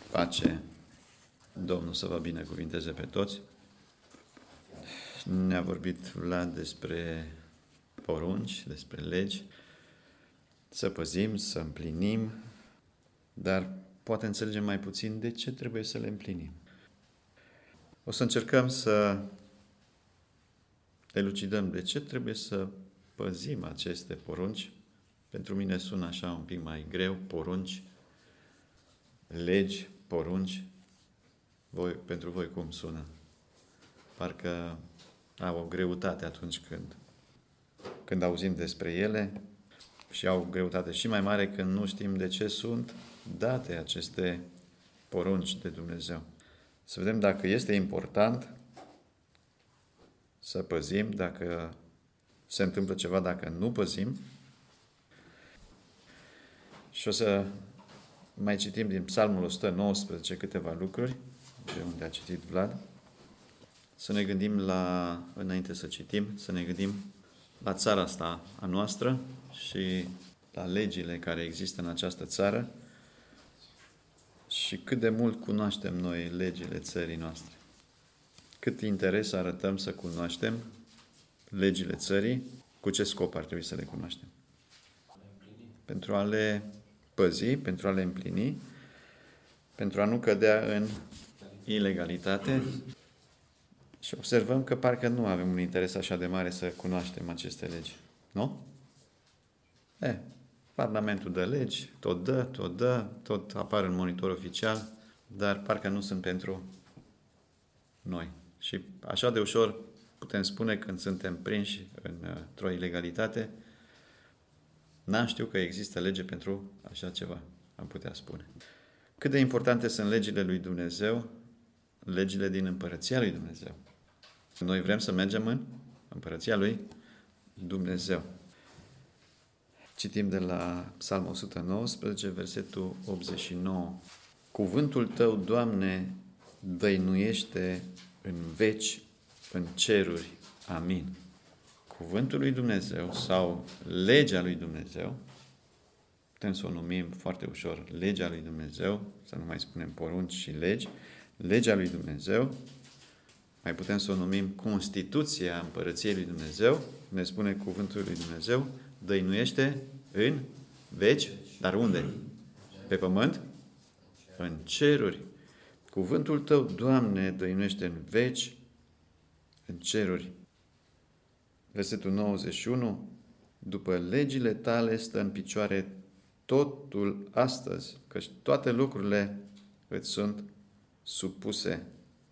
Pace. Domnul să vă binecuvinteze pe toți. Ne-a vorbit Vlad despre porunci, despre legi, să păzim, să împlinim, dar poate înțelegem mai puțin de ce trebuie să le împlinim. O să încercăm să elucidăm de ce trebuie să păzim aceste porunci. Pentru mine sună așa un pic mai greu, porunci, legi, porunci. Pentru voi cum sună? Parcă au o greutate atunci când auzim despre ele și au o greutate și mai mare când nu știm de ce sunt date aceste porunci de Dumnezeu. Să vedem dacă este important să păzim, dacă se întâmplă ceva dacă nu păzim. Și o să mai citim din Psalmul 119 câteva lucruri, de unde a citit Vlad. Să ne gândim înainte să citim, să ne gândim la țara asta a noastră și la legile care există în această țară și cât de mult cunoaștem noi legile țării noastre. Cât interes arătăm să cunoaștem legile țării, cu ce scop ar trebui să le cunoaștem? Pentru a le păzi, pentru a le împlini, pentru a nu cădea în ilegalitate. Și observăm că parcă nu avem un interes așa de mare să cunoaștem aceste legi. Nu? Parlamentul dă legi, tot apar în monitor oficial, dar parcă nu sunt pentru noi. Și așa de ușor putem spune când suntem prinși într-o ilegalitate, n-am știut că există lege pentru așa ceva, am putea spune. Cât de importante sunt legile lui Dumnezeu, legile din Împărăția lui Dumnezeu. Noi vrem să mergem în Împărăția lui Dumnezeu. Citim de la Psalmul 119, versetul 89. Cuvântul Tău, Doamne, dăinuiește în veci, în ceruri. Amin. Cuvântul lui Dumnezeu sau legea lui Dumnezeu, putem să o numim foarte ușor legea lui Dumnezeu, să nu mai spunem porunci și legi, legea lui Dumnezeu, mai putem să o numim Constituția Împărăției lui Dumnezeu, ne spune cuvântul lui Dumnezeu, dăinuiește în veci, dar unde? Pe pământ? În ceruri. Cuvântul Tău, Doamne, dăinuiește în veci, în ceruri. Versetul 91, după legile Tale stă în picioare totul astăzi, căci toate lucrurile îți sunt supuse.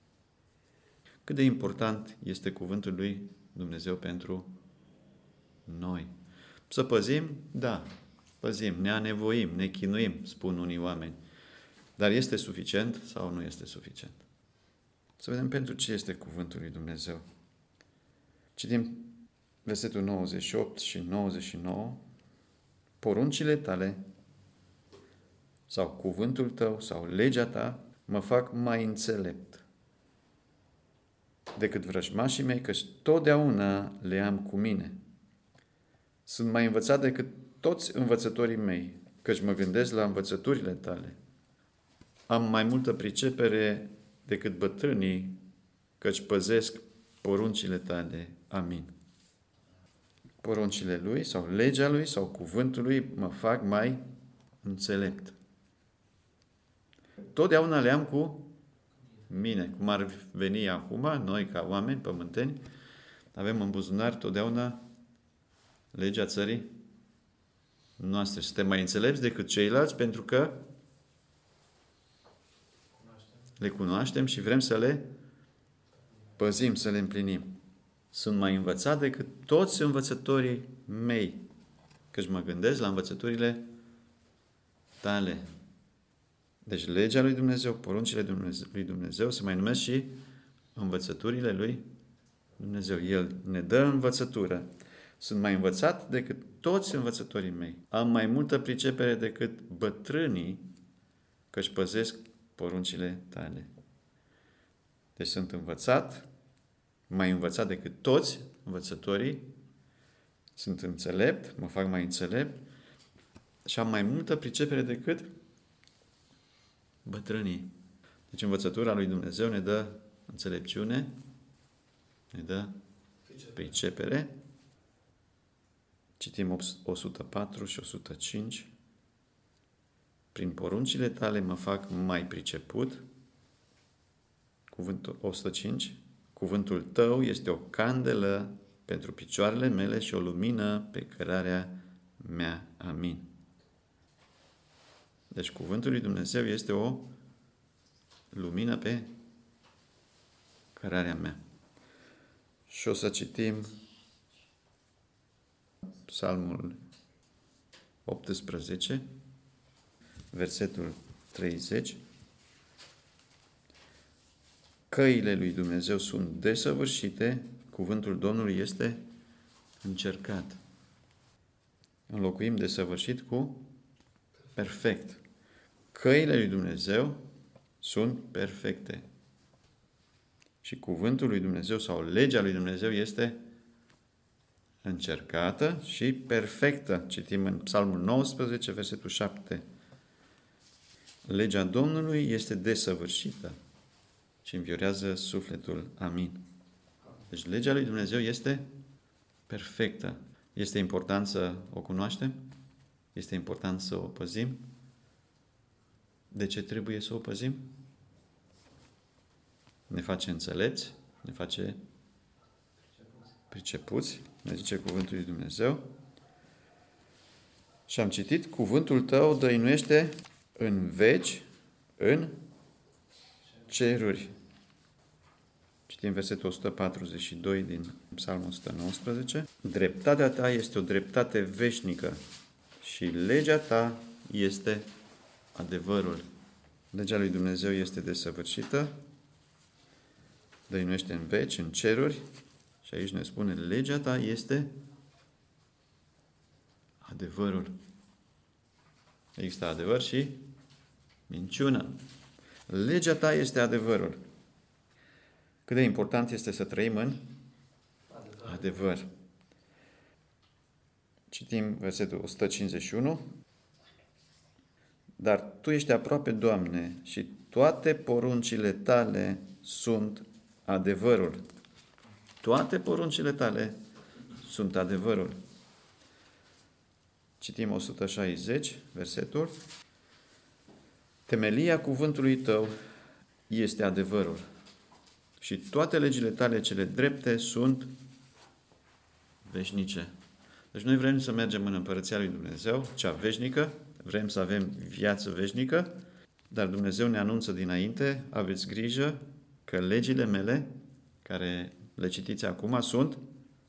Cât de important este cuvântul lui Dumnezeu pentru noi. Să păzim? Da, păzim, ne anevoim, ne chinuim, spun unii oameni. Dar este suficient sau nu este suficient? Să vedem pentru ce este cuvântul lui Dumnezeu. Citim versetul 98 și 99. Poruncile Tale sau cuvântul Tău sau legea Ta mă fac mai înțelept decât vrăjmașii mei, căci totdeauna le am cu mine. Sunt mai învățat decât toți învățătorii mei, căci mă gândesc la învățăturile Tale. Am mai multă pricepere decât bătrânii, căci păzesc poruncile Tale. Amin. Poruncile Lui sau legea Lui sau cuvântul Lui mă fac mai înțelept. Totdeauna le am cu mine, cum ar veni acum, noi ca oameni pământeni, avem în buzunar totdeauna legea țării noastre. Suntem mai înțelepți decât ceilalți pentru că le cunoaștem și vrem să le păzim, să le împlinim. Sunt mai învățat decât toți învățătorii mei, căci mă gândesc la învățăturile Tale. Deci legea lui Dumnezeu, poruncile lui Dumnezeu se mai numesc și învățăturile lui Dumnezeu. El ne dă învățătură. Sunt mai învățat decât toți învățătorii mei. Am mai multă pricepere decât bătrânii, căci păzesc poruncile Tale. Deci sunt învățat, mai învățat decât toți învățătorii, sunt înțelept, mă fac mai înțelept și am mai multă pricepere decât bătrânii. Deci învățătura lui Dumnezeu ne dă înțelepciune, ne dă pricepere. Citim 104 și 105. Prin poruncile tale mă fac mai priceput. Cuvântul 105. Cuvântul tău este o candelă pentru picioarele mele și o lumină pe cărarea mea. Amin. Deci cuvântul lui Dumnezeu este o lumină pe cărarea mea. Și o să citim Psalmul 18, versetul 30. Căile lui Dumnezeu sunt desăvârșite, cuvântul Domnului este încercat. Înlocuim desăvârșit cu perfect. Căile lui Dumnezeu sunt perfecte. Și cuvântul lui Dumnezeu sau legea lui Dumnezeu este încercată și perfectă. Citim în Psalmul 19, versetul 7. Legea Domnului este desăvârșită și înviorează sufletul. Amin. Deci legea lui Dumnezeu este perfectă. Este important să o cunoaștem? Este important să o păzim? De ce trebuie să o păzim? Ne face înțelepți, ne face pricepuți, ne zice cuvântul lui Dumnezeu. Și am citit, cuvântul tău dăinuiește în veci, în ceruri. Citim versetul 142 din Psalmul 119. Dreptatea ta este o dreptate veșnică și legea ta este adevărul. Legea lui Dumnezeu este desăvârșită, dăinuiește în veci, în ceruri, și aici ne spune, legea ta este adevărul. Există adevăr și minciună. Legea ta este adevărul. Cât de important este să trăim în adevăr. Citim versetul 151. Dar Tu ești aproape, Doamne, și toate poruncile Tale sunt adevărul. Toate poruncile Tale sunt adevărul. Citim 160, versetul. Temelia cuvântului Tău este adevărul și toate legile Tale cele drepte sunt veșnice. Deci noi vrem să mergem în Împărăția lui Dumnezeu, cea veșnică, vrem să avem viață veșnică, dar Dumnezeu ne anunță dinainte, aveți grijă că legile mele, care le citiți acum, sunt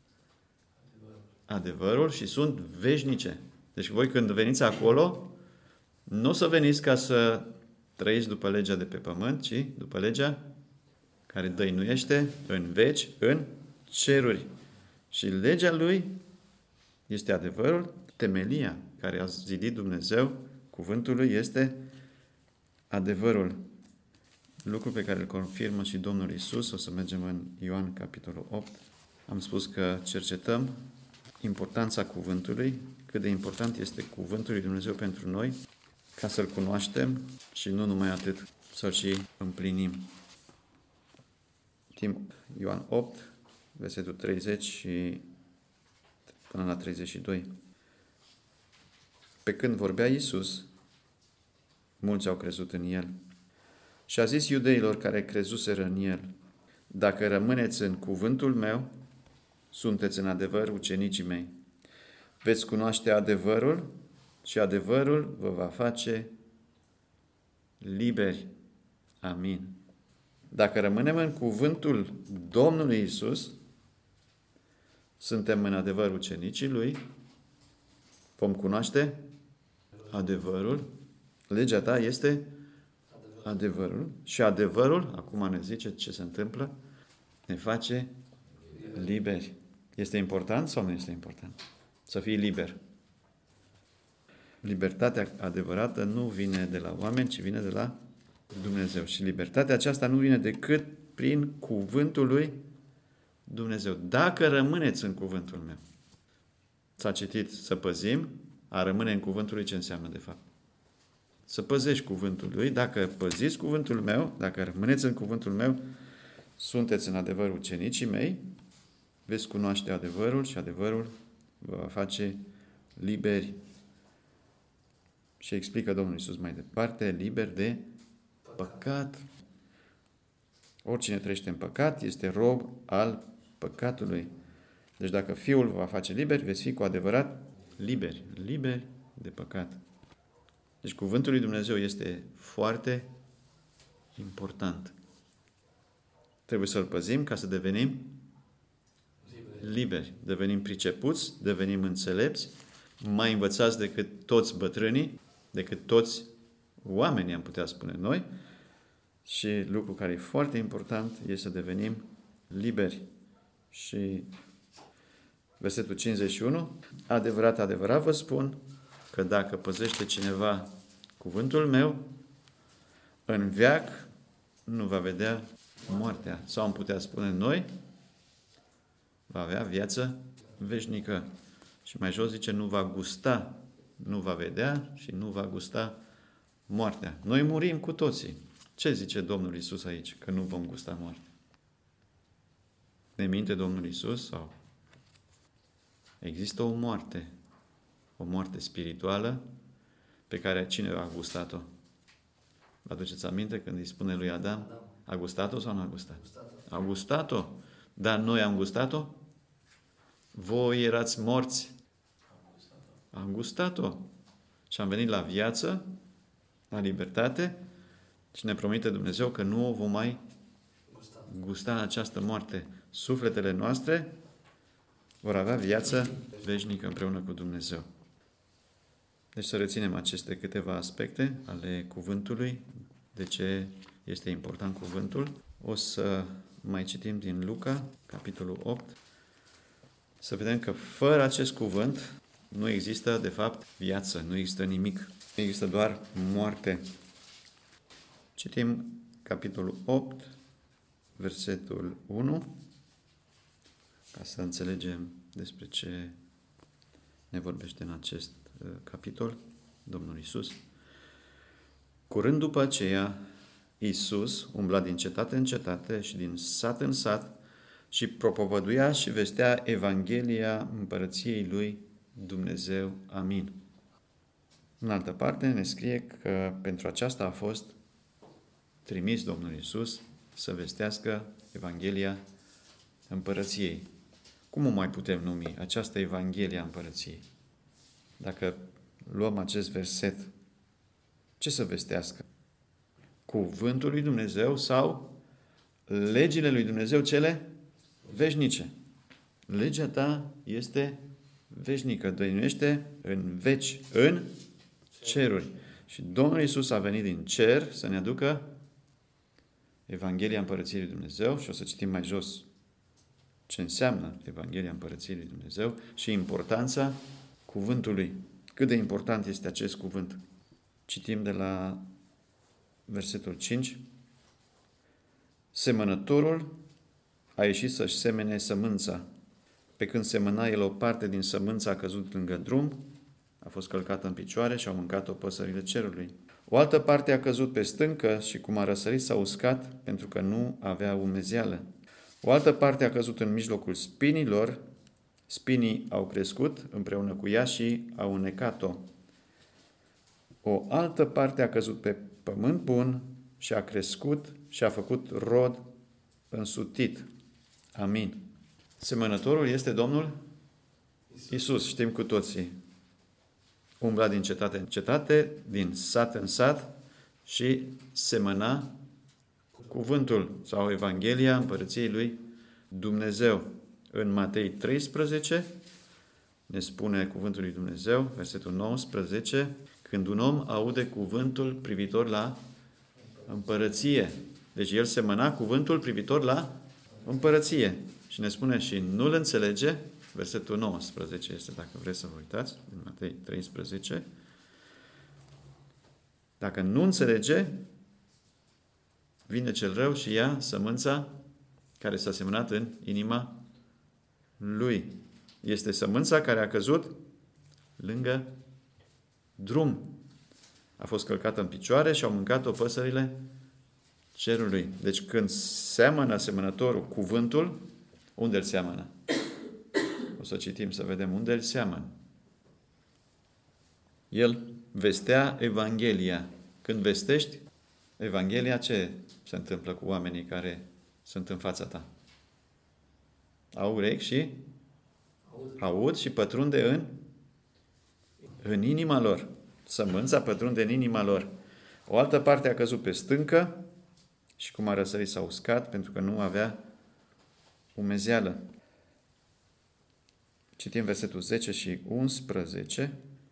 adevărul și sunt veșnice. Deci voi când veniți acolo, nu o să veniți ca să trăiți după legea de pe pământ, ci după legea care dăinuiește în veci, în ceruri. Și legea lui este adevărul, temelia care a zidit Dumnezeu, cuvântul lui este adevărul. Lucru pe care îl confirmă și Domnul Iisus. O să mergem în Ioan, capitolul 8. Am spus că cercetăm importanța cuvântului, cât de important este cuvântul lui Dumnezeu pentru noi, ca să-l cunoaștem și nu numai atât, să-l și împlinim. Citim Ioan 8, versetul 30 și până la 32. Pe când vorbea Iisus, mulți au crezut în El. Și a zis iudeilor care crezuseră în El, dacă rămâneți în cuvântul meu, sunteți în adevăr ucenicii mei. Veți cunoaște adevărul și adevărul vă va face liberi. Amin. Dacă rămânem în cuvântul Domnului Iisus, suntem în adevăr ucenicii Lui, vom cunoaște adevărul, legea ta este adevărul și adevărul, acum ne zice ce se întâmplă, ne face liberi. Este important sau nu este important? Să fii liber. Libertatea adevărată nu vine de la oameni, ci vine de la Dumnezeu. Și libertatea aceasta nu vine decât prin cuvântul lui Dumnezeu. Dacă rămâneți în cuvântul meu. S-a citit să păzim, a rămâne în cuvântul lui ce înseamnă de fapt? să păzești cuvântul lui. Dacă păziți cuvântul meu, dacă rămâneți în cuvântul meu, sunteți în adevăr ucenicii mei, veți cunoaște adevărul și adevărul vă va face liberi. Și explică Domnul Iisus mai departe, liber de păcat. Oricine trăiește în păcat este rob al păcatului. Deci dacă Fiul vă va face liberi, veți fi cu adevărat liberi. Liberi de păcat. Deci cuvântul lui Dumnezeu este foarte important. Trebuie să-l păzim ca să devenim liberi. Devenim pricepuți, devenim înțelepți, mai învățați decât toți bătrânii, decât toți oamenii, am putea spune noi. Și lucru care e foarte important este să devenim liberi. Și versetul 51, adevărat, adevărat vă spun că dacă păzește cineva cuvântul meu, în veac nu va vedea moartea. Sau am putea spune noi, va avea viață veșnică. Și mai jos zice, nu va gusta, nu va vedea și nu va gusta moartea. Noi murim cu toții. Ce zice Domnul Iisus aici? Că nu vom gusta moartea. Ne minte Domnul Iisus sau există o moarte spirituală pe care cine a gustat-o? Vă aduceți aminte când îi spune lui Adam? A gustat-o sau nu a gustat? A gustat-o. Dar noi am gustat-o? Voi erați morți. Am gustat-o. Și am venit la viață, la libertate și ne promite Dumnezeu că nu o vom mai gusta această moarte. Sufletele noastre vor avea viață veșnică împreună cu Dumnezeu. Deci să reținem aceste câteva aspecte ale cuvântului, de ce este important cuvântul. O să mai citim din Luca, capitolul 8, să vedem că fără acest cuvânt nu există, de fapt, viață, nu există nimic. Există doar moarte. Citim capitolul 8, versetul 1, ca să înțelegem despre ce ne vorbește în acest capitol Domnul Iisus. Curând după aceea, Iisus umbla din cetate în cetate și din sat în sat și propovăduia și vestea Evanghelia împărăției lui Dumnezeu. Amin. În altă parte ne scrie că pentru aceasta a fost trimis Domnul Iisus să vestească Evanghelia împărăției. Cum o mai putem numi această Evanghelia împărăției? Dacă luăm acest verset, ce să vestească? Cuvântul lui Dumnezeu sau legile lui Dumnezeu cele veșnice? Legea ta este veșnică, dăinuiește în veci, în ceruri. Și Domnul Iisus a venit din cer să ne aducă Evanghelia Împărăției lui Dumnezeu și o să citim mai jos ce înseamnă Evanghelia Împărăției lui Dumnezeu și importanța cuvântului. Cât de important este acest cuvânt? Citim de la versetul 5. Semănătorul a ieșit să-și semene sămânța. Pe când semăna el, o parte din sămânță a căzut lângă drum, a fost călcată în picioare și au mâncat-o păsările cerului. O altă parte a căzut pe stâncă și cum a răsărit s-a uscat pentru că nu avea umezeală. O altă parte a căzut în mijlocul spinilor, spinii au crescut împreună cu ea și au înnecat-o. O altă parte a căzut pe pământ bun și a crescut și a făcut rod însutit. Amin. Semănătorul este Domnul Iisus, știm cu toții. Umbla din cetate în cetate, din sat în sat și semăna cuvântul sau Evanghelia Împărăției lui Dumnezeu. În Matei 13 ne spune cuvântul lui Dumnezeu, versetul 19, când un om aude cuvântul privitor la împărăție. Deci el semăna cuvântul privitor la împărăție. Și ne spune și nu-l înțelege, versetul 19 este, dacă vreți să vă uitați, în Matei 13. Dacă nu înțelege, vine cel rău și ia sămânța care s-a semănat în inima lui. Este sămânța care a căzut lângă drum. a fost călcată în picioare și au mâncat-o păsările cerului. Deci când seamănă semănătorul cuvântul, unde îl seamănă? O să citim să vedem unde îl seamănă. El vestea Evanghelia. Când vestești Evanghelia, ce se întâmplă cu oamenii care sunt în fața ta? Au urechi și aud și pătrunde în inima lor. Sămânța pătrunde în inima lor. O altă parte a căzut pe stâncă și cum a răsărit s-a uscat pentru că nu avea umezeală. Citim versetul 10 și 11.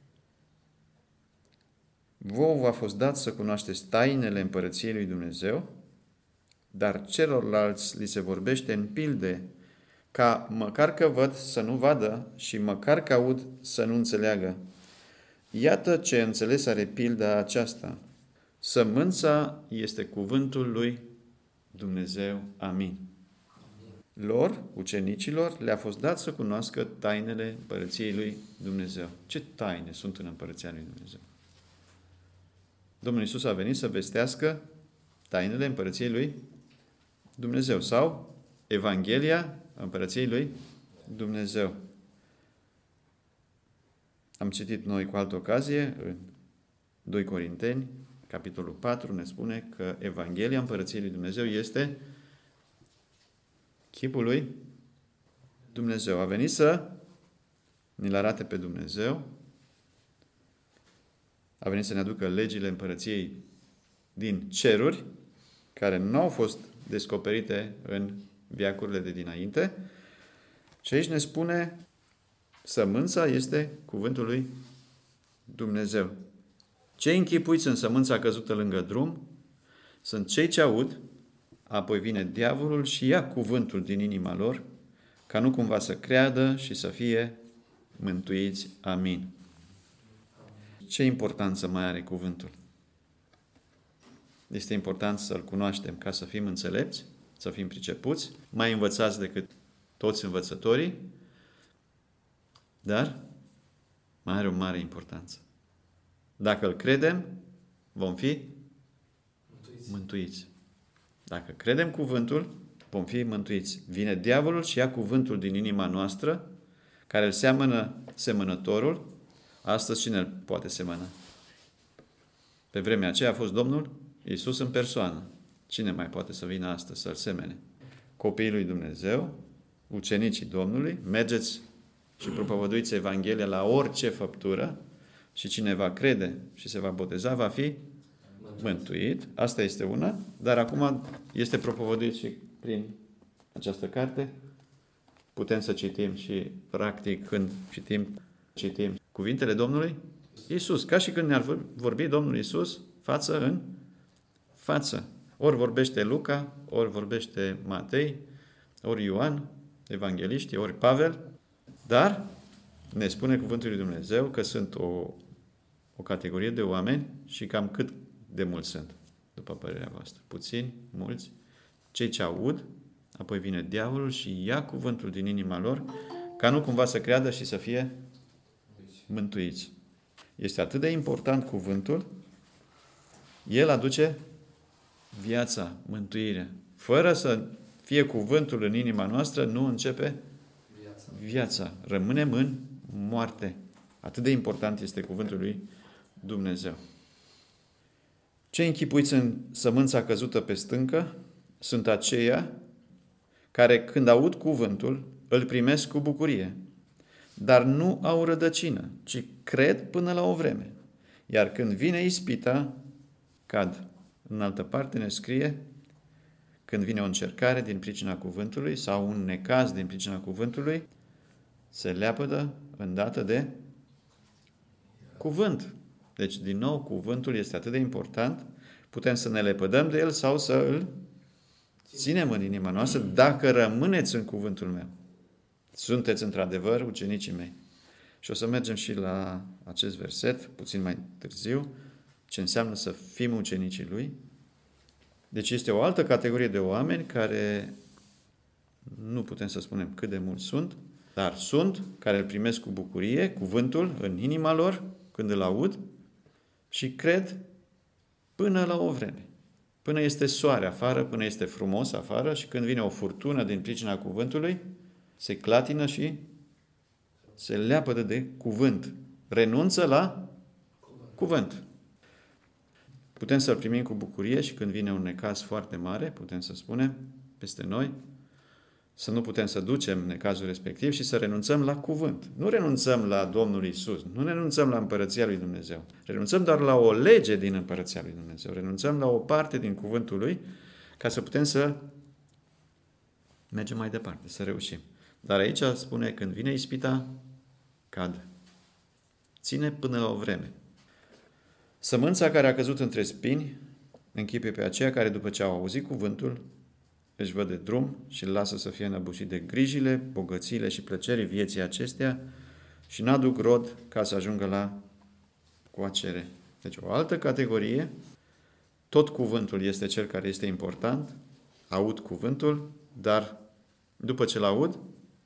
Vouă v-a fost dat să cunoașteți tainele împărăției lui Dumnezeu, dar celorlalți li se vorbește în pilde, ca măcar că văd să nu vadă și măcar că aud să nu înțeleagă. Iată ce înțeles are pilda aceasta. Sămânța este cuvântul lui Dumnezeu. Amin. Lor, ucenicilor, le-a fost dat să cunoască tainele împărăției lui Dumnezeu. Ce taine sunt în împărăția lui Dumnezeu? Domnul Iisus a venit să vestească tainele împărăției lui Dumnezeu sau Evanghelia împărăției lui Dumnezeu. Am citit noi cu altă ocazie în 2 Corinteni, capitolul 4, ne spune că Evanghelia împărăției lui Dumnezeu este chipul lui Dumnezeu. A venit să ne-l arate pe Dumnezeu, a venit să ne aducă legile împărăției din ceruri, care nu au fost descoperite în veacurile de dinainte. Și aici ne spune, sămânța este cuvântul lui Dumnezeu. Cei închipuiți în sămânța căzută lângă drum sunt cei ce aud, apoi vine diavolul și ia cuvântul din inima lor, ca nu cumva să creadă și să fie mântuiți. Amin. Ce importanță mai are cuvântul? Este important să-l cunoaștem ca să fim înțelepți, să fim pricepuți, mai învățați decât toți învățătorii, dar mai are o mare importanță. Dacă îl credem, vom fi mântuiți. Dacă credem cuvântul, vom fi mântuiți. Vine diavolul și ia cuvântul din inima noastră, care îl seamănă semănătorul. Astăzi cine îl poate semăna? Pe vremea aceea a fost Domnul Iisus în persoană. Cine mai poate să vină astăzi să-l semene? Copiii lui Dumnezeu, ucenicii Domnului, mergeți și propovăduiți Evanghelia la orice făptură și cine va crede și se va boteza va fi mântuit. Asta este una, dar acum este propovăduit și prin această carte. Putem să citim și practic când citim cuvintele Domnului Iisus, ca și când ne-ar vorbi Domnul Iisus față în față. Ori vorbește Luca, ori vorbește Matei, ori Ioan, evangeliștii, ori Pavel, dar ne spune cuvântul lui Dumnezeu că sunt o categorie de oameni și cam cât de mulți sunt, după părerea voastră. Puțini, mulți, cei ce aud, apoi vine diavolul și ia cuvântul din inima lor, ca nu cumva să creadă și să fie mântuiți. Este atât de important cuvântul, el aduce viața, mântuirea. Fără să fie cuvântul în inima noastră, nu începe viața. Rămânem în moarte. Atât de important este cuvântul lui Dumnezeu. Cei închipuiți în sămânța căzută pe stâncă sunt aceia care, când aud cuvântul, îl primesc cu bucurie, dar nu au rădăcină, ci cred până la o vreme. Iar când vine ispita, cad. În altă parte ne scrie, când vine o încercare din pricina cuvântului sau un necaz din pricina cuvântului, se leapădă îndată de cuvânt. Deci, din nou, cuvântul este atât de important, putem să ne lepădăm de el sau să îl ținem în inima noastră dacă rămâneți în cuvântul meu. Sunteți într-adevăr ucenicii mei. Și o să mergem și la acest verset, puțin mai târziu, ce înseamnă să fim ucenicii lui. Deci este o altă categorie de oameni care nu putem să spunem cât de mulți sunt, dar sunt, care îl primesc cu bucurie, cuvântul în inima lor, când îl aud, și cred până la o vreme. Până este soare afară, până este frumos afară și când vine o furtună din pricina cuvântului, se clatină și se leapădă de cuvânt. Renunță la cuvânt. Putem să-l primim cu bucurie și când vine un necaz foarte mare, putem să spunem peste noi, să nu putem să ducem necazul respectiv și să renunțăm la cuvânt. Nu renunțăm la Domnul Iisus, nu renunțăm la Împărăția lui Dumnezeu. Renunțăm doar la o lege din Împărăția lui Dumnezeu. Renunțăm la o parte din cuvântul lui ca să putem să mergem mai departe, să reușim. Dar aici spune, când vine ispita, cad. Ține până la o vreme. Sămânța care a căzut între spini închipe pe aceia care după ce au auzit cuvântul își văd de drum și îl lasă să fie înăbușit de grijile, bogățiile și plăcerii vieții acestea și n-aduc rod ca să ajungă la coacere. Deci o altă categorie, tot cuvântul este cel care este important, aud cuvântul, dar după ce-l aud,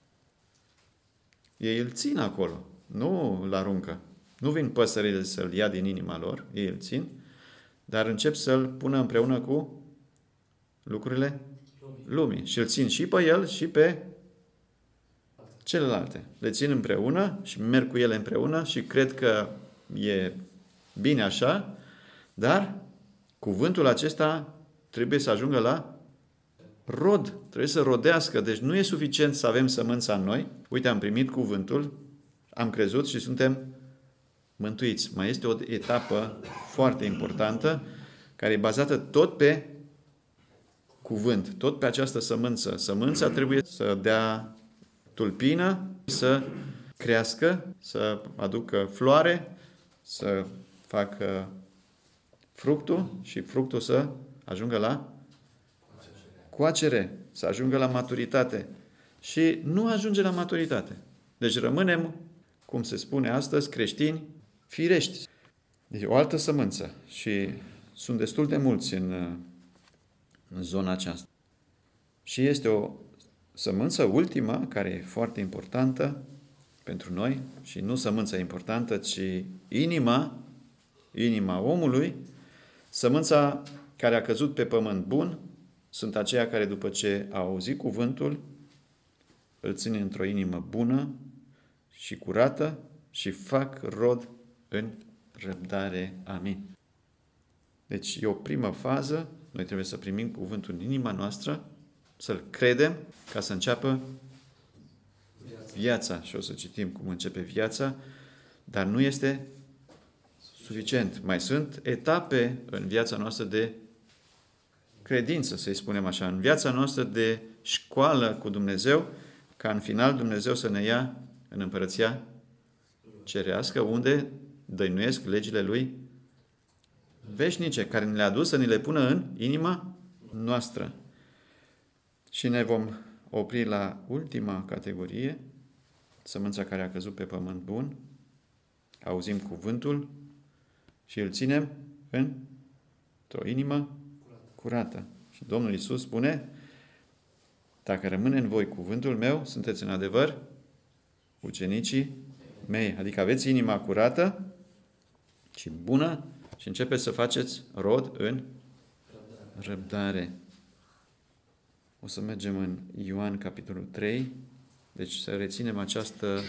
ei îl țin acolo, nu îl aruncă. Nu vin păsările să-l ia din inima lor, ei îl țin, dar încep să-l pună împreună cu lucrurile lumii. Și îl țin și pe el și pe celelalte. Le țin împreună și merg cu ele împreună și cred că e bine așa, dar cuvântul acesta trebuie să ajungă la rod. Trebuie să rodească. Deci nu e suficient să avem sămânța în noi. Uite, am primit cuvântul, am crezut și suntem mântuiți. Mai este o etapă foarte importantă care e bazată tot pe cuvânt, tot pe această sămânță. Sămânța trebuie să dea tulpină, să crească, să aducă floare, să facă fructul și fructul să ajungă la coacere, să ajungă la maturitate. Și nu ajunge la maturitate. Deci rămânem, cum se spune astăzi, creștini firești. Deci o altă sămânță. Și sunt destul de mulți în zona aceasta. Și este o sămânță ultima, care e foarte importantă pentru noi, și nu sămânța importantă, ci inima omului, sămânța care a căzut pe pământ bun, sunt aceia care după ce au auzit cuvântul, îl țin într-o inimă bună și curată și fac rod în răbdare. Amin. Deci e o primă fază, noi trebuie să primim cuvântul în inima noastră, să-l credem ca să înceapă viața. Și o să citim cum începe viața, dar nu este suficient. Mai sunt etape în viața noastră de credință, să-i spunem așa, în viața noastră de școală cu Dumnezeu, ca în final Dumnezeu să ne ia în împărăția cerească, unde dăinuiesc legile Lui veșnice, care ne le-a dus să ni le pună în inima noastră. Și ne vom opri la ultima categorie, sămânța care a căzut pe pământ bun, auzim cuvântul și îl ținem într-o inimă curată. Și Domnul Iisus spune, dacă rămâne în voi cuvântul meu, sunteți în adevăr ucenicii mei. Adică aveți inima curată și bună și începeți să faceți rod în răbdare. O să mergem în Ioan, capitolul 3. Deci să reținem această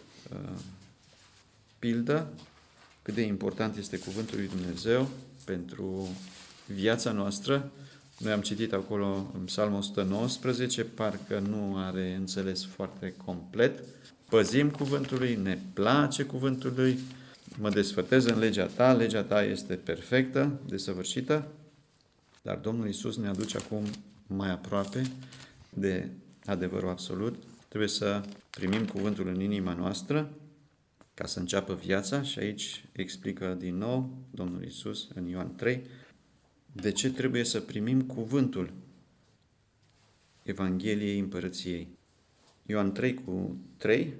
pildă, cât de important este cuvântul lui Dumnezeu pentru viața noastră. Noi am citit acolo în Psalmul 119, parcă nu are înțeles foarte complet. Păzim cuvântul lui, ne place cuvântul lui, mă desfătez în legea ta este perfectă, desăvârșită, dar Domnul Iisus ne aduce acum mai aproape de adevărul absolut. Trebuie să primim cuvântul în inima noastră ca să înceapă viața și aici explică din nou Domnul Iisus în Ioan 3 de ce trebuie să primim cuvântul Evangheliei Împărăției. Ioan 3:3,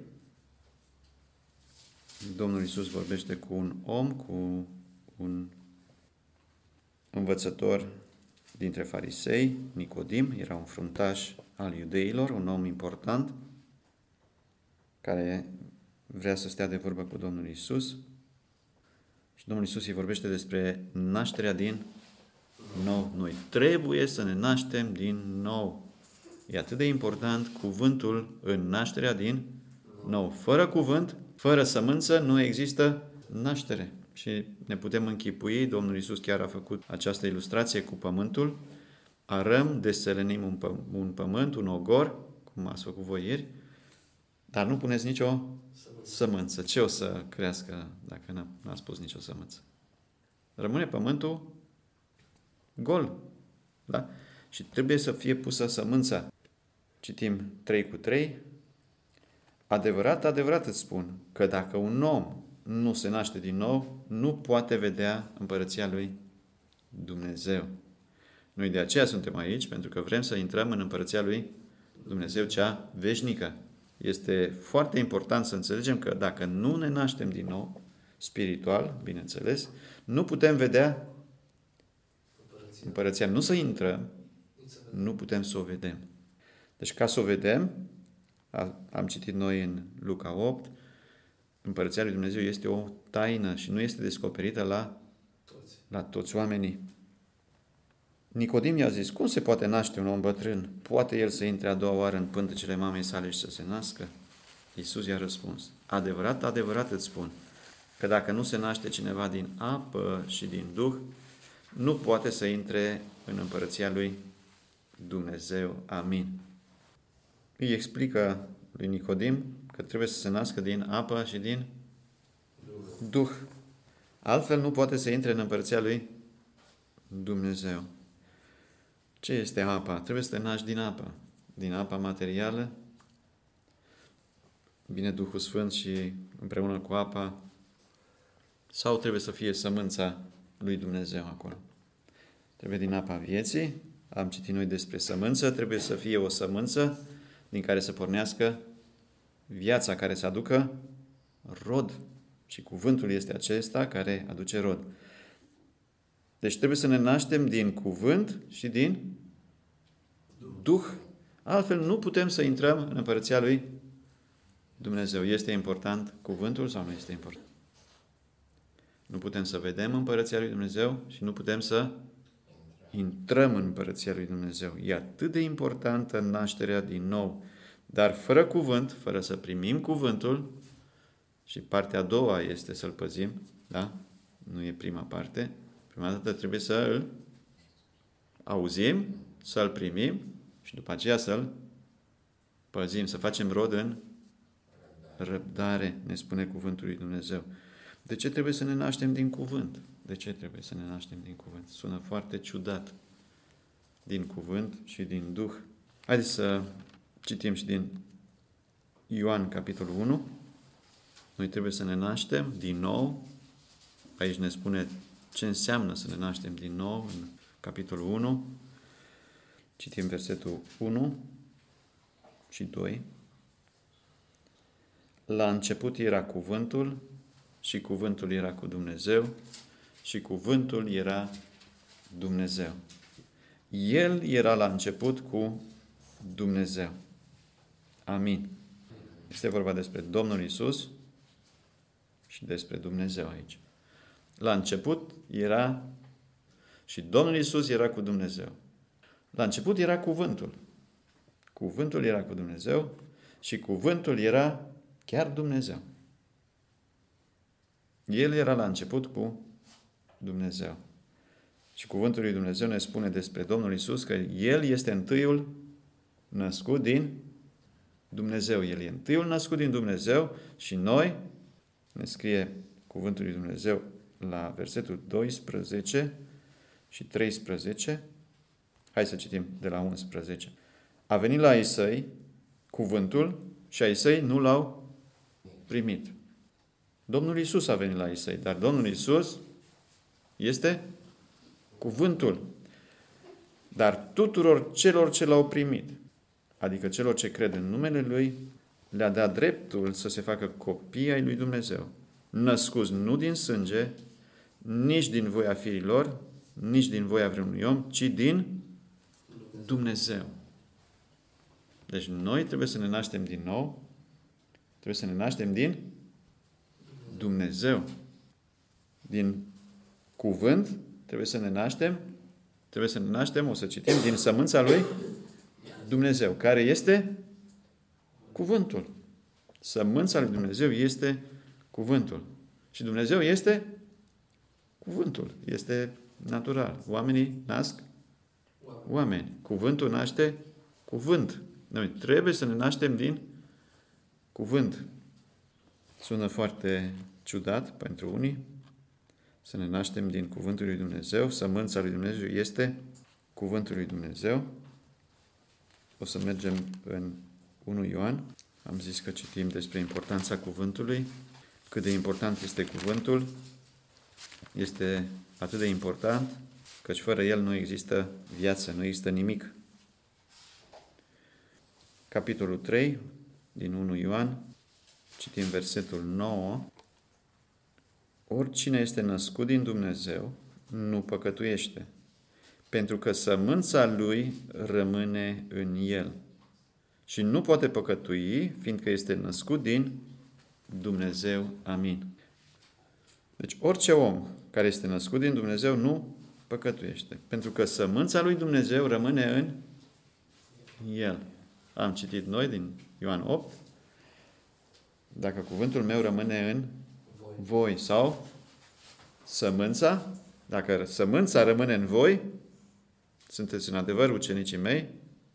Domnul Iisus vorbește cu un om, cu un învățător dintre farisei, Nicodim, era un fruntaș al iudeilor, un om important, care vrea să stea de vorbă cu Domnul Iisus Și Domnul Iisus îi vorbește despre nașterea din nou. Noi trebuie să ne naștem din nou. E atât de important cuvântul în nașterea din nou. Fără cuvânt, fără sămânță, nu există naștere. Și ne putem închipui, Domnul Iisus chiar a făcut această ilustrație cu pământul. Arăm, deselenim un pământ, un ogor, cum ați făcut voi ieri, dar nu puneți nicio sămânță. Ce o să crească dacă n-ați pus nicio sămânță? Rămâne pământul gol. Da? Și trebuie să fie pusă sămânța. Citim 3:3. Adevărat, adevărat îți spun că dacă un om nu se naște din nou, nu poate vedea împărăția lui Dumnezeu. Noi de aceea suntem aici, pentru că vrem să intrăm în împărăția lui Dumnezeu, cea veșnică. Este foarte important să înțelegem că dacă nu ne naștem din nou, spiritual, bineînțeles, nu putem vedea împărăția. Nu să intrăm, nu putem să o vedem. Deci ca să o vedem, am citit noi în Luca 8, împărăția lui Dumnezeu este o taină și nu este descoperită la toți oamenii. Nicodim i-a zis, cum se poate naște un om bătrân? Poate el să intre a doua oară în pântecele mamei sale și să se nască? Iisus i-a răspuns, adevărat, adevărat îți spun, că dacă nu se naște cineva din apă și din Duh, nu poate să intre în împărăția lui Dumnezeu. Amin. Îi explică lui Nicodim că trebuie să se nască din apă și din Duh. Altfel nu poate să intre în împărăția lui Dumnezeu. Ce este apa? Trebuie să te naști din apă. Din apa materială vine Duhul Sfânt și împreună cu apa, sau trebuie să fie sămânța lui Dumnezeu acolo. Trebuie din apa vieții. Am citit noi despre sămânță. Trebuie să fie o sămânță din care să pornească viața, care să aducă rod. Și cuvântul este acesta care aduce rod. Deci trebuie să ne naștem din cuvânt și din Duh. Altfel nu putem să intrăm în împărăția lui Dumnezeu. Este important cuvântul sau nu este important? Nu putem să vedem împărăția lui Dumnezeu și nu putem să intrăm în împărăția lui Dumnezeu. E atât de importantă nașterea din nou. Dar fără cuvânt, fără să primim cuvântul, și partea a doua este să-l păzim, da? Nu e prima parte. Prima dată trebuie să îl auzim, să-l primim și după aceea să-l păzim, să facem rod în răbdare, ne spune cuvântul lui Dumnezeu. De ce trebuie să ne naștem din cuvânt? De ce trebuie să ne naștem din cuvânt? Sună foarte ciudat. Din cuvânt și din Duh. Haideți să citim și din Ioan, capitolul 1. Noi trebuie să ne naștem din nou. Aici ne spune ce înseamnă să ne naștem din nou în capitolul 1. Citim versetul 1 și 2. La început era cuvântul și cuvântul era cu Dumnezeu și cuvântul era Dumnezeu. El era la început cu Dumnezeu. Amin. Este vorba despre Domnul Iisus și despre Dumnezeu aici. La început era și Domnul Iisus era cu Dumnezeu. La început era cuvântul. Cuvântul era cu Dumnezeu și cuvântul era chiar Dumnezeu. El era la început cu Dumnezeu. Și cuvântul lui Dumnezeu ne spune despre Domnul Iisus că El este întâiul născut din Dumnezeu. El e întâiul născut din Dumnezeu și noi, ne scrie cuvântul lui Dumnezeu la versetul 12 și 13. Hai să citim de la 11. A venit la ai săi cuvântul și ai săi nu l-au primit. Domnul Iisus a venit la ai săi, dar Domnul Iisus este cuvântul. Dar tuturor celor ce l-au primit, adică celor ce cred în numele Lui, le-a dat dreptul să se facă copii ai lui Dumnezeu, născuți nu din sânge, nici din voia firilor, nici din voia vreunui om, ci din Dumnezeu. Deci noi trebuie să ne naștem din nou, trebuie să ne naștem din Dumnezeu. din cuvânt, trebuie să ne naștem, o să citim, din sămânța lui Dumnezeu, care este cuvântul. Sămânța lui Dumnezeu este cuvântul. Și Dumnezeu este cuvântul. Este natural. Oamenii nasc oameni. Cuvântul naște cuvânt. Noi trebuie să ne naștem din cuvânt. Sună foarte ciudat pentru unii să ne naștem din cuvântul lui Dumnezeu. Sămânța lui Dumnezeu este cuvântul lui Dumnezeu. O să mergem în 1 Ioan. Am zis că citim despre importanța cuvântului. Cât de important este cuvântul. Este atât de important căci fără el nu există viață, nu există nimic. Capitolul 3 din 1 Ioan, citim versetul 9. Oricine este născut din Dumnezeu nu păcătuiește, pentru că sămânța lui rămâne în el. Și nu poate păcătui, fiindcă este născut din Dumnezeu. Amin. Deci orice om care este născut din Dumnezeu nu păcătuiește, pentru că sămânța lui Dumnezeu rămâne în el. Am citit noi din Ioan 8. Dacă cuvântul meu rămâne în voi sau sămânța, dacă sămânța rămâne în voi, sunteți în adevăr ucenicii mei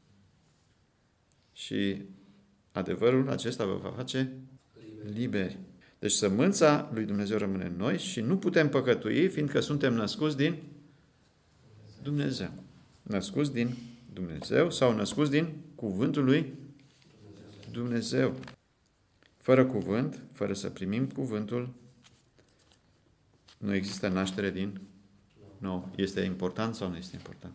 și adevărul acesta vă va face liberi. Deci sămânța lui Dumnezeu rămâne în noi și nu putem păcătui, fiindcă suntem născuți din Dumnezeu. Născuți din Dumnezeu sau născuți din cuvântul lui Dumnezeu. Fără cuvânt, fără să primim cuvântul, nu există naștere din nou. Este important sau nu este important?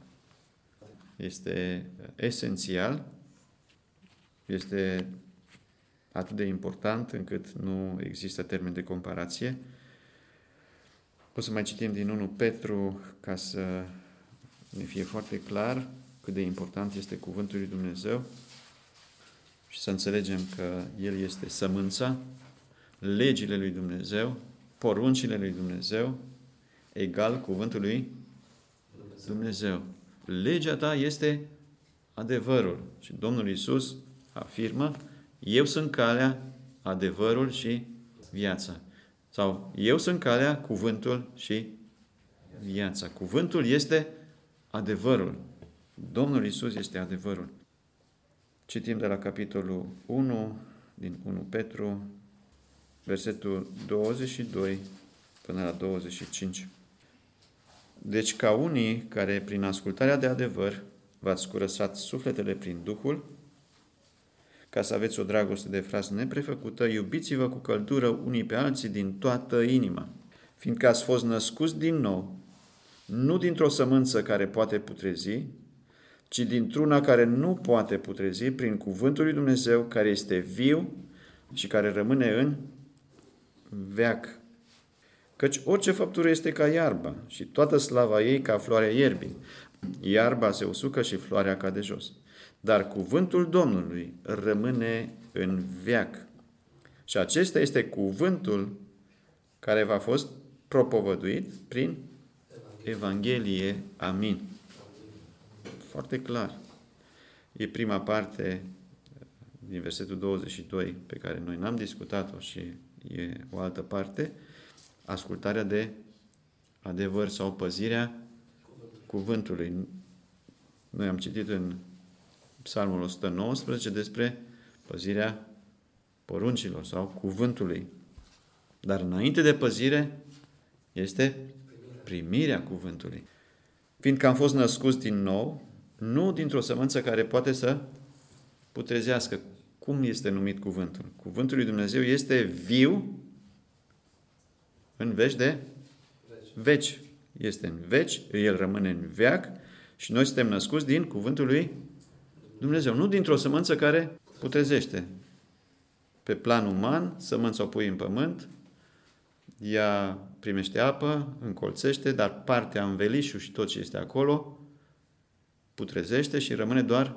Este esențial, este atât de important încât nu există termen de comparație. O să mai citim din 1 Petru ca să ne fie foarte clar cât de important este cuvântul lui Dumnezeu și să înțelegem că El este sămânța, legile lui Dumnezeu, poruncile lui Dumnezeu, egal cuvântul lui Dumnezeu. Legea ta este adevărul. Și Domnul Iisus afirmă: eu sunt calea, adevărul și viața. Sau eu sunt calea, cuvântul și viața. Cuvântul este adevărul. Domnul Iisus este adevărul. Citim de la capitolul 1, din 1 Petru, versetul 22 până la 25. Deci ca unii care prin ascultarea de adevăr v-ați curățat sufletele prin Duhul, ca să aveți o dragoste de fraz neprefăcută, iubiți-vă cu căldură unii pe alții din toată inima, fiindcă ați fost născuți din nou, nu dintr-o sămânță care poate putrezi, ci dintr-una care nu poate putrezi, prin cuvântul lui Dumnezeu, care este viu și care rămâne în veac. Căci orice făptură este ca iarba și toată slava ei ca floarea ierbii. Iarba se usucă și floarea cade jos. Dar cuvântul Domnului rămâne în veac. Și acesta este cuvântul care v-a fost propovăduit prin Evanghelie. Amin. Foarte clar. E prima parte din versetul 22 pe care noi n-am discutat-o și e o altă parte, ascultarea de adevăr sau păzirea cuvântului. Noi am citit în Psalmul 119 despre păzirea poruncilor sau cuvântului. Dar înainte de păzire este primirea cuvântului. Fiindcă am fost născuți din nou, nu dintr-o sămânță care poate să putrezească. Cum este numit cuvântul? Cuvântul lui Dumnezeu este viu în veci de veci. Este în veci, el rămâne în veac și noi suntem născuți din cuvântul lui Dumnezeu. Nu dintr-o sămânță care putrezește. Pe plan uman, sămânța o pui în pământ, ea primește apă, încolțește, dar partea învelișul și tot ce este acolo putrezește și rămâne doar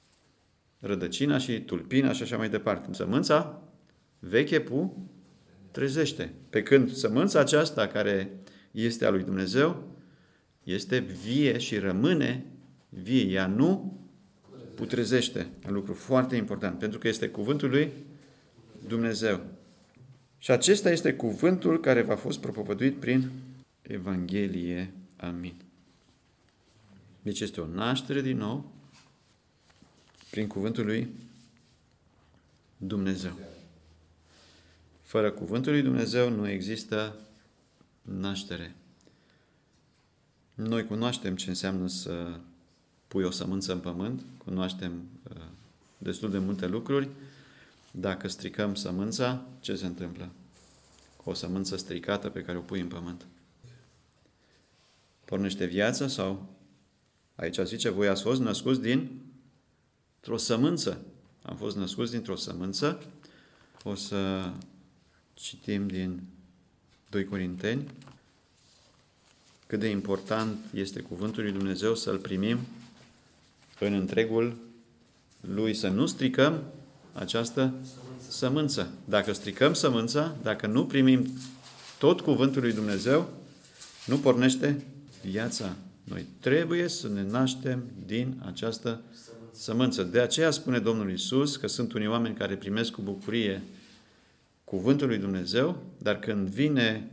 rădăcina și tulpina și așa mai departe. Sămânța veche trezește. Pe când sămânța aceasta care este a lui Dumnezeu este vie și rămâne vie. Ea nu putrezește. Un lucru foarte important, pentru că este cuvântul lui Dumnezeu. Și acesta este cuvântul care v-a fost propovăduit prin Evanghelie. Amin. Deci este o naștere din nou prin cuvântul lui Dumnezeu. Fără cuvântul lui Dumnezeu nu există naștere. Noi cunoaștem ce înseamnă să pui o sămânță în pământ, cunoaștem destul de multe lucruri. Dacă stricăm sămânța, ce se întâmplă? Cu o sămânță stricată pe care o pui în pământ. Pornește viața sau, aici zice, voi ați fost născuți dintr-o sămânță. Am fost născuți dintr-o sămânță. O să citim din 2 Corinteni cât de important este cuvântul lui Dumnezeu să-l primim în întregul lui, să nu stricăm această sămânță. Dacă stricăm sămânța, dacă nu primim tot cuvântul lui Dumnezeu, nu pornește viața. Noi trebuie să ne naștem din această sămânță. De aceea spune Domnul Iisus că sunt unii oameni care primesc cu bucurie cuvântul lui Dumnezeu, dar când vine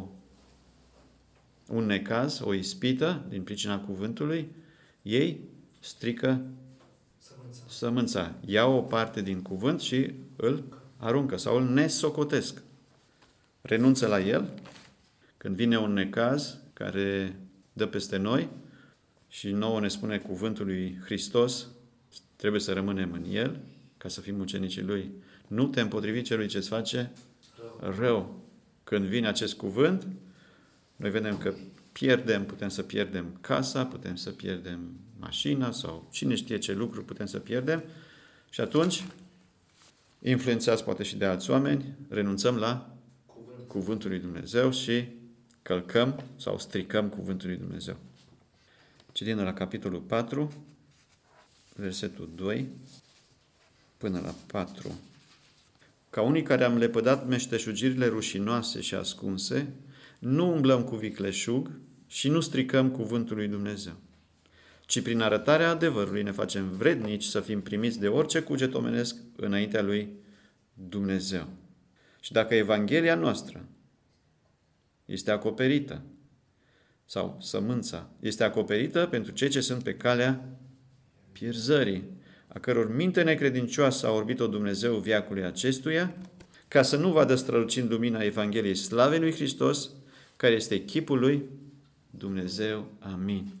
un necaz, o ispită din pricina cuvântului, ei strică sămânța. Iau o parte din cuvânt și îl aruncă sau îl nesocotesc. Renunță la el. Când vine un necaz care dă peste noi și nouă ne spune cuvântul lui Hristos, trebuie să rămânem în el ca să fim ucenicii lui. Nu te împotrivi celui ce îți face rău. Când vine acest cuvânt, noi vedem că putem să pierdem casa, putem să pierdem mașina sau cine știe ce lucruri putem să pierdem și atunci, influențați poate și de alți oameni, renunțăm la cuvântul lui Dumnezeu și călcăm sau stricăm cuvântul lui Dumnezeu. Citim la capitolul 4, versetul 2 până la 4. Ca unii care am lepădat meșteșugirile rușinoase și ascunse, nu umblăm cu vicleșug și nu stricăm cuvântul lui Dumnezeu, ci prin arătarea adevărului ne facem vrednici să fim primiți de orice cuget omenesc înaintea lui Dumnezeu. Și dacă Evanghelia noastră este acoperită, sau sămânța este acoperită pentru cei ce sunt pe calea pierzării, a căror minte necredincioasă a orbit-o Dumnezeu veacului acestuia, ca să nu vadă strălucind lumina Evangheliei slavei lui Hristos, care este chipul lui Dumnezeu. Amin.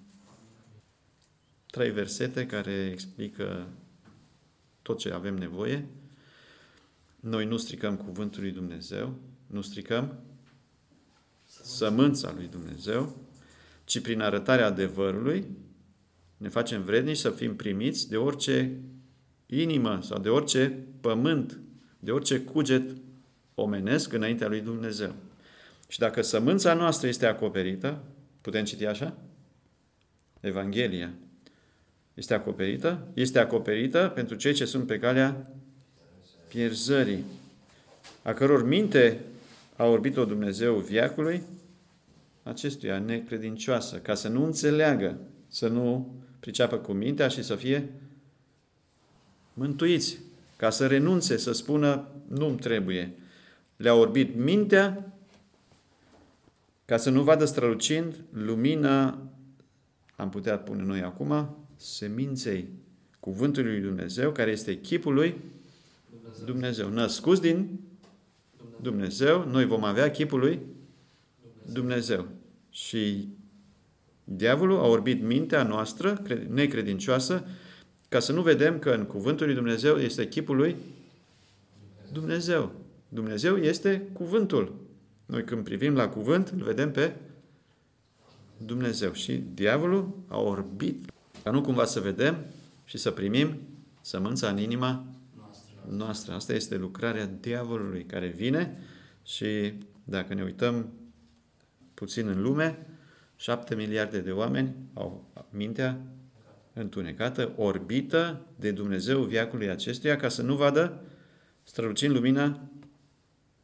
3 versete care explică tot ce avem nevoie. Noi nu stricăm cuvântul lui Dumnezeu, nu stricăm sămânța lui Dumnezeu, ci prin arătarea adevărului ne facem vrednici să fim primiți de orice inimă sau de orice pământ, de orice cuget omenesc înaintea lui Dumnezeu. Și dacă sămânța noastră este acoperită, putem citi așa? Evanghelia este acoperită? Este acoperită pentru cei ce sunt pe calea pierzării, a căror minte a orbit-o Dumnezeu veacului acestuia necredincioasă, ca să nu înțeleagă, să nu priceapă cu mintea și să fie mântuiți, ca să renunțe, să spună, nu-mi trebuie. Le-a orbit mintea ca să nu vadă strălucind lumina, am putea pune noi acum, seminței cuvântului lui Dumnezeu, care este chipul lui Dumnezeu. Născuți din Dumnezeu, noi vom avea chipul lui Dumnezeu. Și diavolul a orbit mintea noastră, necredincioasă, ca să nu vedem că în cuvântul lui Dumnezeu este chipul lui Dumnezeu. Dumnezeu este cuvântul. Noi când privim la cuvânt, îl vedem pe Dumnezeu. Și diavolul a orbit, ca nu cumva să vedem și să primim sămânța în inima noastră. Asta este lucrarea diavolului care vine și dacă ne uităm puțin în lume, 7 miliarde de oameni au mintea întunecată, orbită de Dumnezeu veacului acestuia, ca să nu vadă strălucind lumina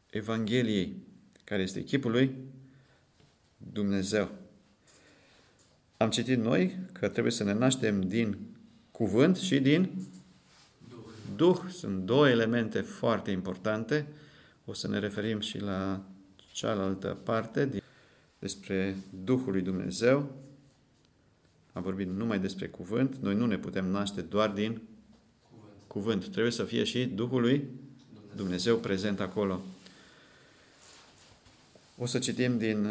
Evangheliei, care este chipul lui Dumnezeu. Am citit noi că trebuie să ne naștem din cuvânt și din Duh. Sunt două elemente foarte importante. O să ne referim și la cealaltă parte despre Duhul lui Dumnezeu. Am vorbit numai despre cuvânt. Noi nu ne putem naște doar din cuvânt. Trebuie să fie și Duhul lui Dumnezeu prezent acolo. O să citim din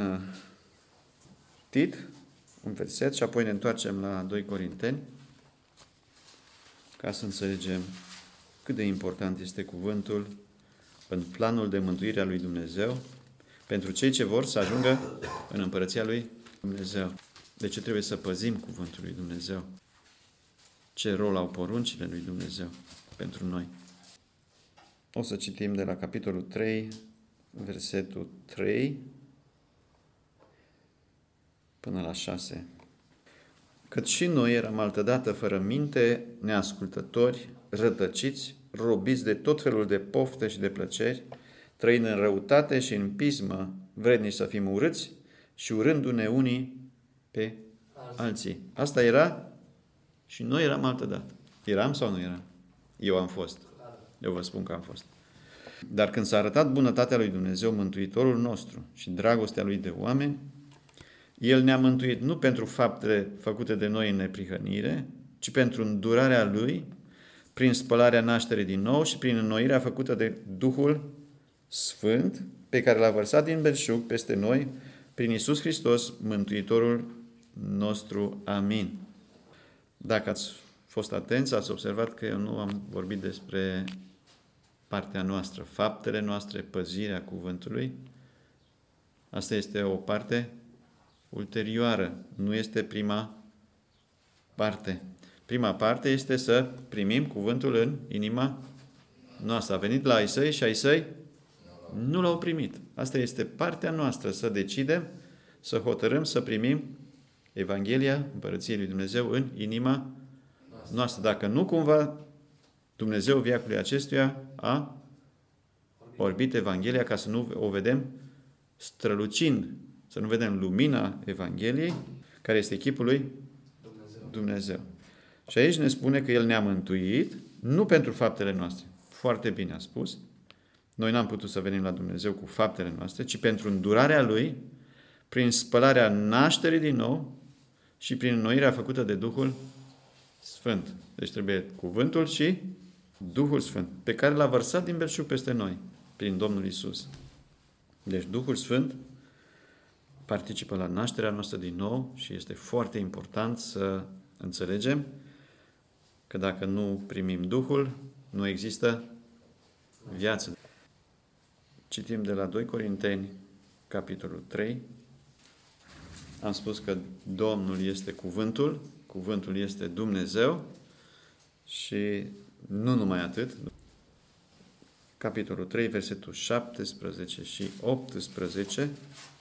Tit, un verset, și apoi ne întoarcem la 2 Corinteni, ca să înțelegem cât de important este cuvântul în planul de mântuire a lui Dumnezeu pentru cei ce vor să ajungă în împărăția lui Dumnezeu. De ce trebuie să păzim cuvântul lui Dumnezeu? Ce rol au poruncile lui Dumnezeu pentru noi? O să citim de la capitolul 3, versetul 3 până la 6. Căci și noi eram altădată fără minte, neascultători, rătăciți, robiți de tot felul de pofte și de plăceri, trăind în răutate și în pismă, vrednici să fim urâți și urându-ne unii pe alții. Asta era și noi eram altădată. Eram sau nu eram? Eu am fost. Eu vă spun că am fost. Dar când s-a arătat bunătatea lui Dumnezeu, Mântuitorul nostru, și dragostea lui de oameni, El ne-a mântuit nu pentru faptele făcute de noi în neprihănire, ci pentru îndurarea Lui, prin spălarea nașterii din nou și prin înnoirea făcută de Duhul Sfânt, pe care l-a vărsat din belșug peste noi, prin Iisus Hristos, Mântuitorul nostru. Amin. Dacă ați fost atenți, ați observat că eu nu am vorbit despre partea noastră, faptele noastre, păzirea cuvântului. Asta este o parte ulterioară, nu este prima parte. Prima parte este să primim cuvântul în inima noastră. A venit la ai săi și ai săi nu l-au primit. Asta este partea noastră, să decidem, să hotărâm să primim Evanghelia Împărăției lui Dumnezeu în inima noastră. Dacă nu, cumva, Dumnezeu veacului acestuia a orbit Evanghelia ca să nu o vedem strălucind, să nu vedem lumina Evangheliei, care este chipul lui Dumnezeu. Și aici ne spune că El ne-a mântuit, nu pentru faptele noastre. Foarte bine a spus. Noi n-am putut să venim la Dumnezeu cu faptele noastre, ci pentru îndurarea Lui, prin spălarea nașterii din nou și prin înnoirea făcută de Duhul Sfânt. Deci trebuie cuvântul și Duhul Sfânt, pe care l-a vărsat din belșug peste noi, prin Domnul Iisus. Deci Duhul Sfânt participă la nașterea noastră din nou și este foarte important să înțelegem că dacă nu primim Duhul, nu există viață. Citim de la 2 Corinteni, capitolul 3. Am spus că Domnul este cuvântul, cuvântul este Dumnezeu și nu numai atât. Capitolul 3, versetul 17 și 18.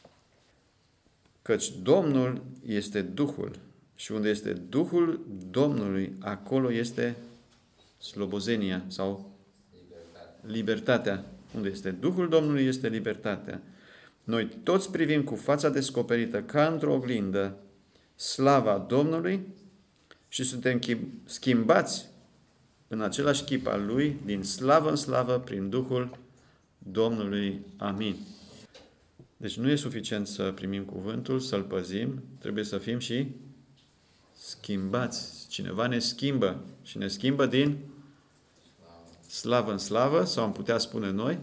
Căci Domnul este Duhul și unde este Duhul Domnului, acolo este slobozenia sau libertatea. Unde este Duhul Domnului, este libertatea. Noi toți privim cu fața descoperită, ca într-o oglindă, slava Domnului și suntem schimbați în același chip al Lui, din slavă în slavă, prin Duhul Domnului. Amin. Deci nu e suficient să primim cuvântul, să-l păzim, trebuie să fim și schimbați. Cineva ne schimbă și ne schimbă din slavă în slavă, sau am putea spune noi,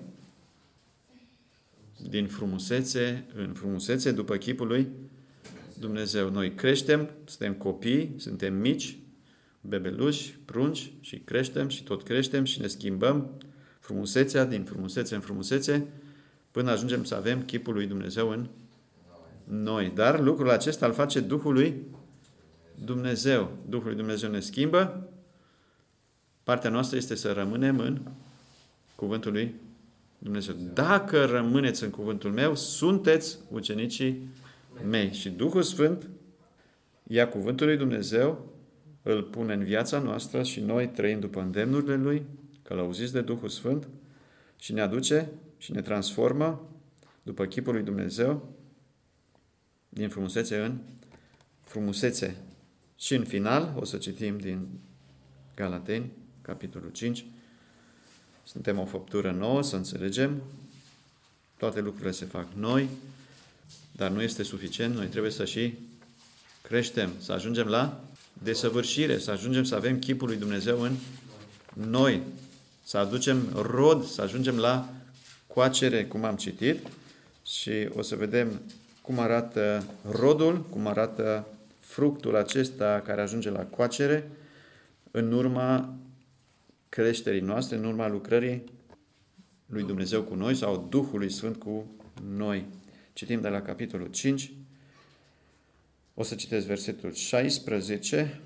din frumusețe în frumusețe, după chipul lui Dumnezeu. Noi creștem, suntem copii, suntem mici, bebeluși, prunci și creștem și tot creștem și ne schimbăm frumusețea din frumusețe în frumusețe până ajungem să avem chipul lui Dumnezeu în noi. Dar lucrul acesta îl face Duhul lui Dumnezeu. Duhul lui Dumnezeu ne schimbă. Partea noastră este să rămânem în cuvântul lui Dumnezeu. Dacă rămâneți în cuvântul meu, sunteți ucenicii mei. Și Duhul Sfânt ia cuvântul lui Dumnezeu, îl pune în viața noastră și noi trăim după îndemnurile Lui, călăuziți de Duhul Sfânt, și ne aduce și ne transformă după chipul lui Dumnezeu, din frumusețe în frumusețe. Și în final, o să citim din Galateni, capitolul 5, suntem o făptură nouă, să înțelegem, toate lucrurile se fac noi, dar nu este suficient, noi trebuie să și creștem, să ajungem la desăvârșire, să ajungem să avem chipul lui Dumnezeu în noi, să aducem rod, să ajungem la coacere, cum am citit, și o să vedem cum arată rodul, cum arată fructul acesta care ajunge la coacere în urma creșterii noastre, în urma lucrării lui Dumnezeu cu noi sau Duhului Sfânt cu noi. Citim de la capitolul 5, o să citesc versetul 16.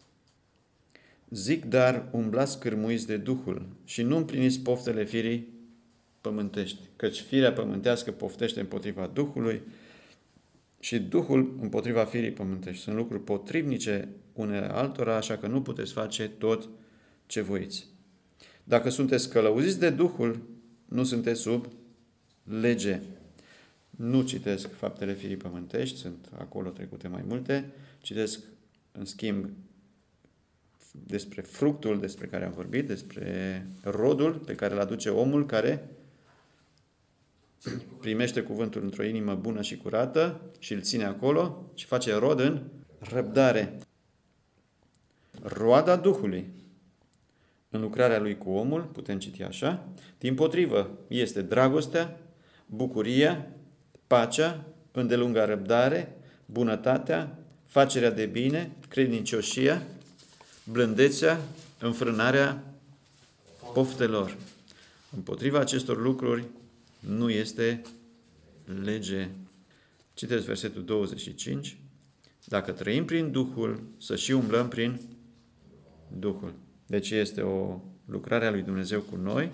Zic, dar umblați cârmuiți de Duhul și nu împliniți poftele firii pământești, căci firea pământească poftește împotriva Duhului și Duhul împotriva firii pământești. Sunt lucruri potrivnice unele altora, așa că nu puteți face tot ce voiți. Dacă sunteți călăuziți de Duhul, nu sunteți sub lege. Nu citesc faptele firii pământești, sunt acolo trecute mai multe. Citesc, în schimb, despre fructul despre care am vorbit, despre rodul pe care îl aduce omul care primește cuvântul într-o inimă bună și curată și îl ține acolo și face rod în răbdare. Roada Duhului în lucrarea lui cu omul, putem citi așa, dimpotrivă, este dragostea, bucuria, pacea, îndelunga răbdare, bunătatea, facerea de bine, credincioșia, blândețea, înfrânarea poftelor. Împotriva acestor lucruri nu este lege. Citesc versetul 25. Dacă trăim prin Duhul, să și umblăm prin Duhul. Deci este o lucrare a lui Dumnezeu cu noi.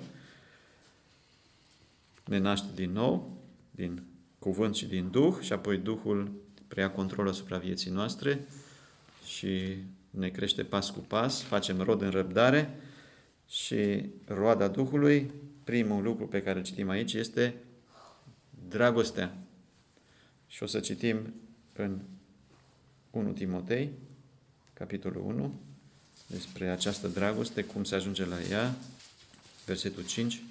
Ne naște din nou, din cuvânt și din Duh, și apoi Duhul preia control asupra vieții noastre și ne crește pas cu pas, facem rod în răbdare și roada Duhului, primul lucru pe care îl citim aici este dragostea. Și o să citim în 1 Timotei, capitolul 1, despre această dragoste, cum se ajunge la ea, versetul 5.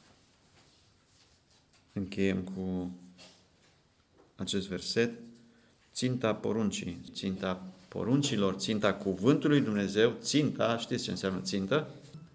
Încheiem cu acest verset. Ținta poruncii, ținta poruncilor, ținta cuvântului Dumnezeu, ținta, știți ce înseamnă țintă?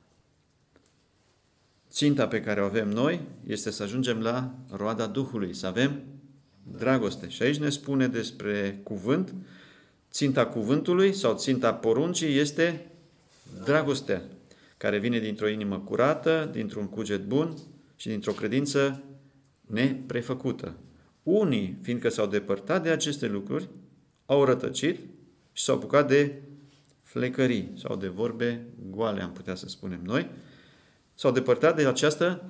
Ținta pe care o avem noi este să ajungem la roada Duhului, să avem dragoste. Și aici ne spune despre cuvânt, ținta cuvântului sau ținta poruncii este dragostea, care vine dintr-o inimă curată, dintr-un cuget bun și dintr-o credință neprefăcută. Unii, fiindcă s-au depărtat de aceste lucruri, au rătăcit și s-au apucat de flecării sau de vorbe goale, am putea să spunem noi, s-au depărtat de această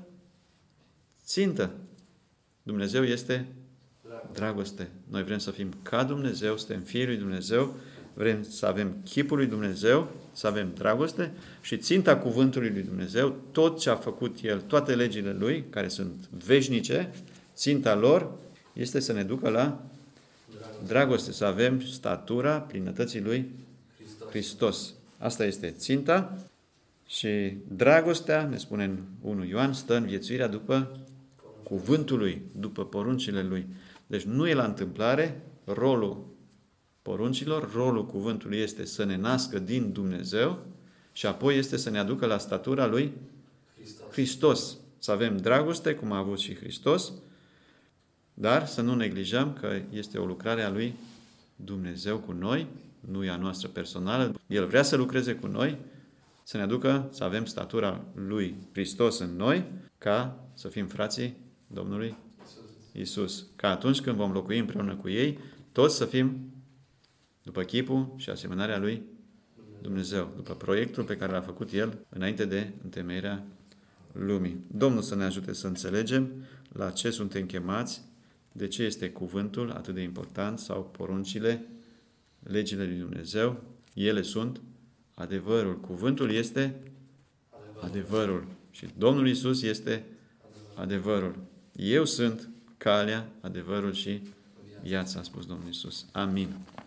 țintă. Dumnezeu este dragoste. Noi vrem să fim ca Dumnezeu, suntem fiii lui Dumnezeu, vrem să avem chipul lui Dumnezeu, să avem dragoste și ținta cuvântului lui Dumnezeu, tot ce a făcut El, toate legile Lui, care sunt veșnice, ținta lor este să ne ducă la dragoste, să avem statura plinătății lui Hristos. Asta este ținta și dragostea, ne spune în 1 Ioan, stă în viețuirea după cuvântul lui, după poruncile lui. Deci nu e la întâmplare rolul poruncilor, rolul cuvântului este să ne nască din Dumnezeu și apoi este să ne aducă la statura lui Hristos. Să avem dragoste, cum a avut și Hristos, dar să nu neglijăm că este o lucrare a lui Dumnezeu cu noi, nu e a noastră personală. El vrea să lucreze cu noi, să ne aducă să avem statura lui Hristos în noi, ca să fim frații Domnului Iisus. Ca atunci când vom locui împreună cu ei, toți să fim după chipul și asemănarea lui Dumnezeu, după proiectul pe care l-a făcut El înainte de întemeierea lumii. Domnul să ne ajute să înțelegem la ce suntem chemați, de ce este cuvântul atât de important sau poruncile, legile lui Dumnezeu. Ele sunt adevărul. Cuvântul este adevărul. Și Domnul Iisus este adevărul. Eu sunt calea, adevărul și viața, a spus Domnul Iisus. Amin.